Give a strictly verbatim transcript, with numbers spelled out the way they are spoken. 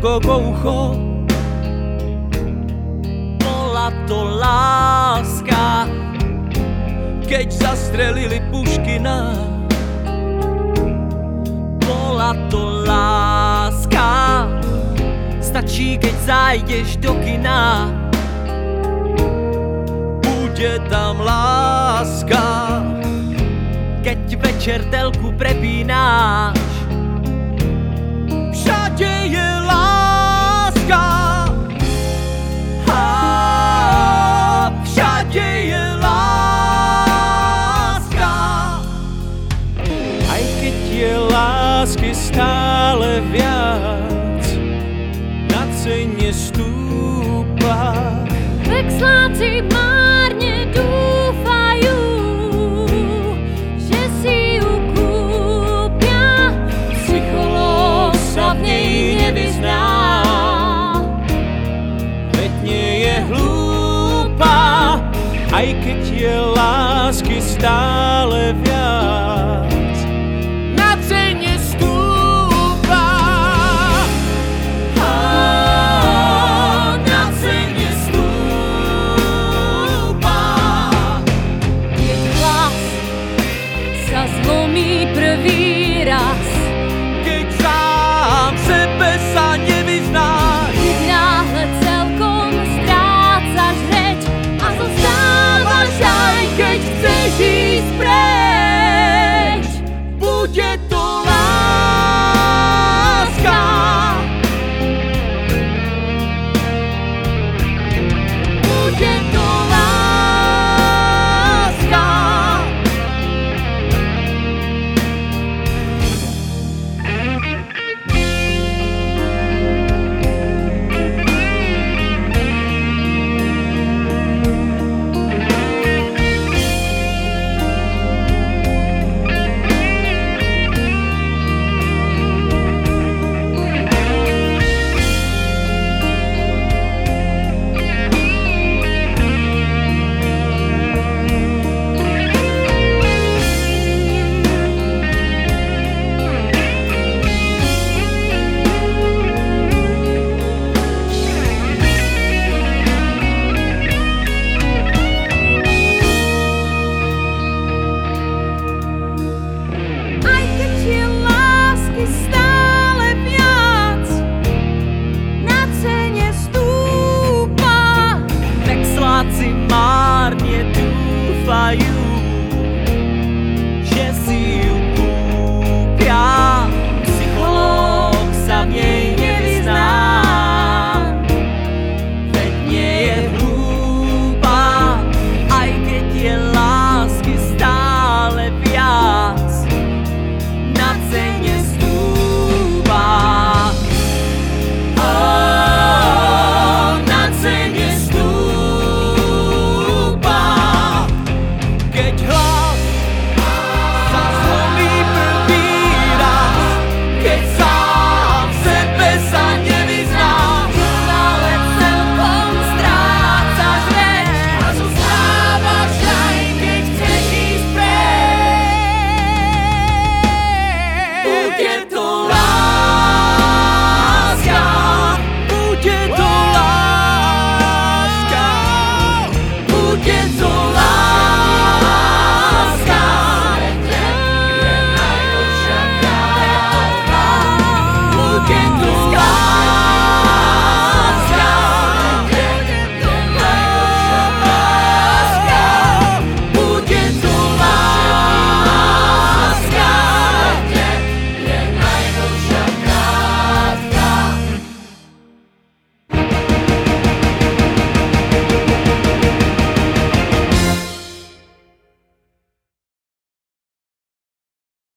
hlboko ucho. Bola to láska, keď zastrelili Puškina. Bola to láska, stačí, keď zájdeš do kina. Bude tam láska, keď večer telku prepínáš. Všade je láska, a všade je láska. Aj keď je lásky stále viac, na cene stúpa. Vexláci márne dúfajú, že si ju kúpia. Psychológ sa v nej nevyzná, veď nie je hlúpa, aj keď je lásky stále